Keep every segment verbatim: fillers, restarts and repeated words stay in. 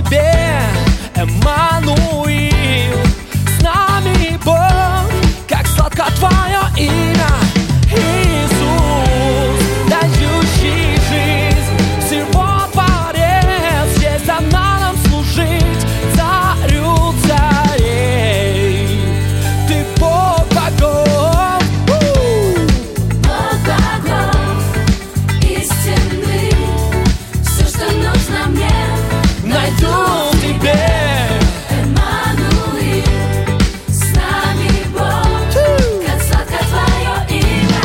Тебе, Эммануил. С нами Бог, как сладко Твое имя, Иисус, дающий жизнь. Всего Творец, честь она нам служить, Царю царей. Ты Бог богов, Бог богов, истинный. Все, что нужно мне, найду в Тебе. Эммануил. С нами Бог, как сладко Твое имя,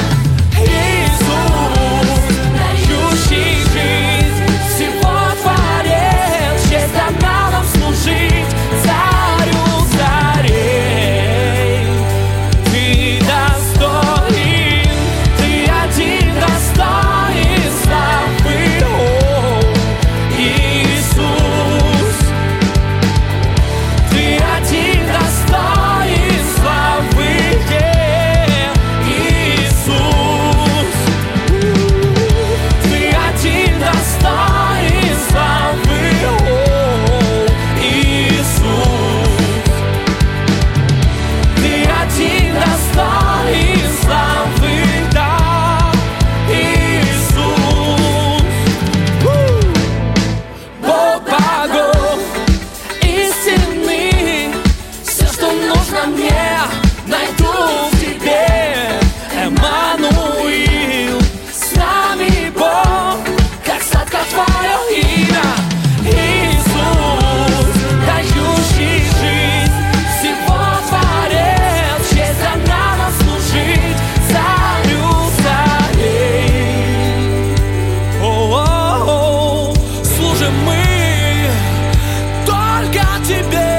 Иисус, дающий жизнь. Всего Творец, честь она нам служить, Царю царей. Ты достоин, Ты один достоин славы, о, Иисус. Ты один достоин славы, Иисус. Ты один достоин славы, о, Иисус. Ты один достоин славы, да, Иисус. Бог богов, истинный. Все, что нужно мне, найду в Тебе, Эммануил. С нами Бог, как сладко Твое имя, Иисус, дающий жизнь. Всего Творец, честь она нам служить, Царю царей. О-о-о, служим мы только Тебе.